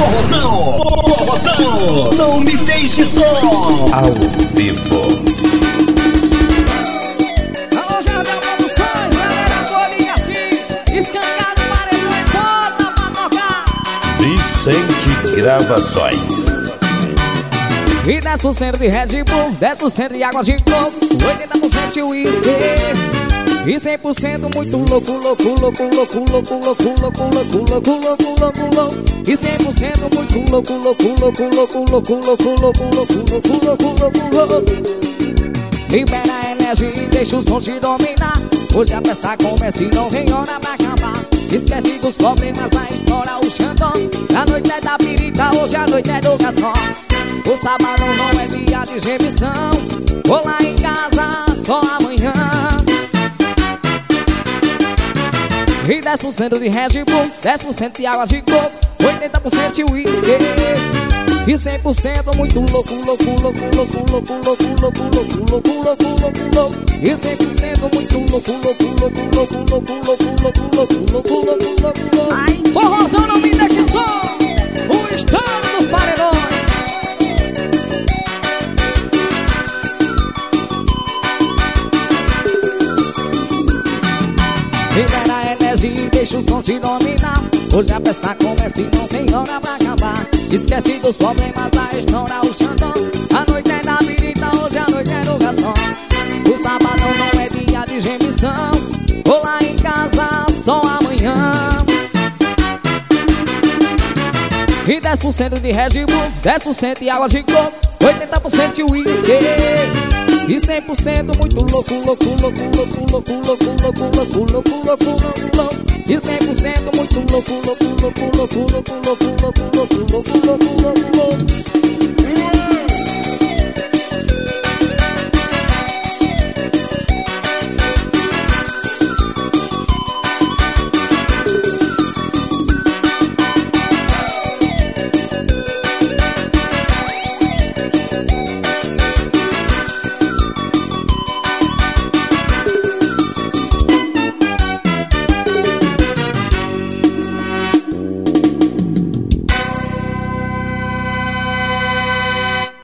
Forrozão, forrozão, não me deixe só. Ao vivo. Alô, Jardel Produções, galera, colinha assim, escancado, paredão e bota pra tocar. Vicente Gravações. E 10% de Red Bull, 10% de água de coco, 80% de uísque. E 100% muito louco, louco, louco, louco, louco, louco, louco, louco, louco, louco, louco, louco. E 100% muito louco, louco, louco, louco, louco, louco, louco, louco, louco, louco, louco, louco. Libera a energia e deixa o som te dominar. Hoje a festa começa e não tem hora pra acabar. Esquece dos problemas, a história, o xandão. A noite é da pirita, hoje a noite é do garçom. O sábado não é dia de gemição. Vou lá em casa, só amanhã. E 10% de Red Bull, 10% de água de coco, 80% de uísque. E 100% muito louco, louco, louco, louco, louco, louco, louco, louco, louco, louco, louco, louco. E 100% muito louco, louco, louco, louco, louco, louco, louco, louco, louco, louco, louco, louco. Forrozão, não me deixe só, o estado dos paredões. Libera a energia e deixa o som te dominar. Hoje a festa começa e não tem hora pra acabar. Esquece dos problemas, a história, o xandão. A noite é da birita, hoje a noite é do garçom. O sábado não é dia de gemição. Vou lá em casa, só amanhã. E 10% de Red Bull, 10% de água de coco, 80% de uísque. E 100% muito louco, louco, louco, louco, louco, louco, louco, louco, louco, louco, louco, louco. E 100% muito louco, louco, louco, louco, louco, louco, louco, louco, louco, louco, louco, louco.